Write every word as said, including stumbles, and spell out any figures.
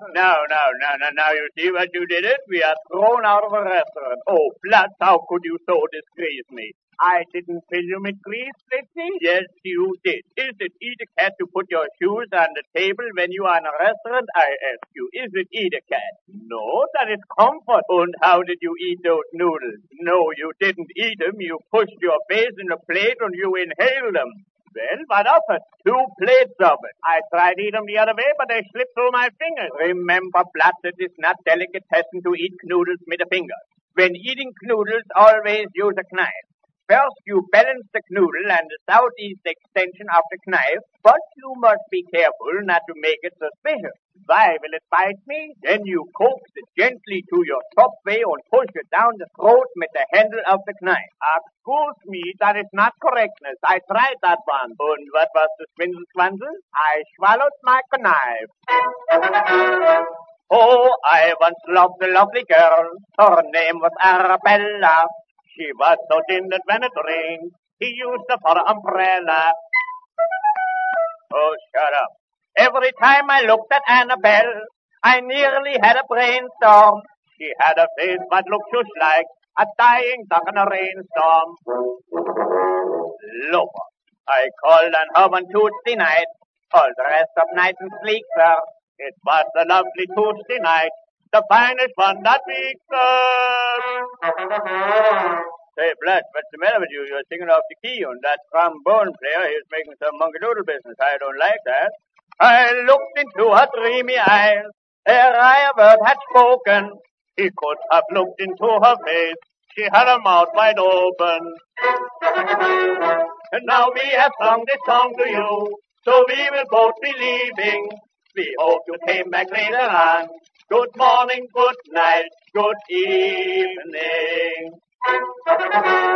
No, no, no, no, now you see what you did it? We are thrown out of a restaurant. Oh, Platts, how could you so disgrace me? I didn't fill you with grease, Flitzy? Yes, you did. Is it etiquette to put your shoes on the table when you are in a restaurant? I ask you, is it etiquette? No, that is comfort. And how did you eat those noodles? No, you didn't eat them. You pushed your face in the plate and you inhaled them. Well, what of it? Two plates of it. I tried to eat them the other way, but they slipped through my fingers. Remember, Platts, it is not delicatessen to eat noodles with a finger. When eating noodles, always use a knife. First, you balance the noodle and the southeast extension of the knife, but you must be careful not to make it suspicious. Why will it bite me? Then you coax it gently to your top way and push it down the throat with the handle of the knife. Excuse me, that is not correctness. I tried that one. And what was the swindle swansel? I swallowed my knife. Oh, I once loved a lovely girl. Her name was Arabella. She was so thin that when it rained, he used her for an umbrella. Oh, shut up. Every time I looked at Annabelle, I nearly had a brainstorm. She had a face that looked just like a dying duck in a rainstorm. Loafer. I called on her one Tuesday night, all dressed up nice and sleek, sir. It was a lovely Tuesday night, the finest one that week, sir. Say, Blatch, what's the matter with you? You're singing off the key, and that trombone player, he's making some monkey doodle business. I don't like that. I looked into her dreamy eyes, ere I a word had spoken. He could have looked into her face, she had her mouth wide open. And now we have sung this song to you, so we will both be leaving. We hope you came back later on. Good morning, good night, good evening.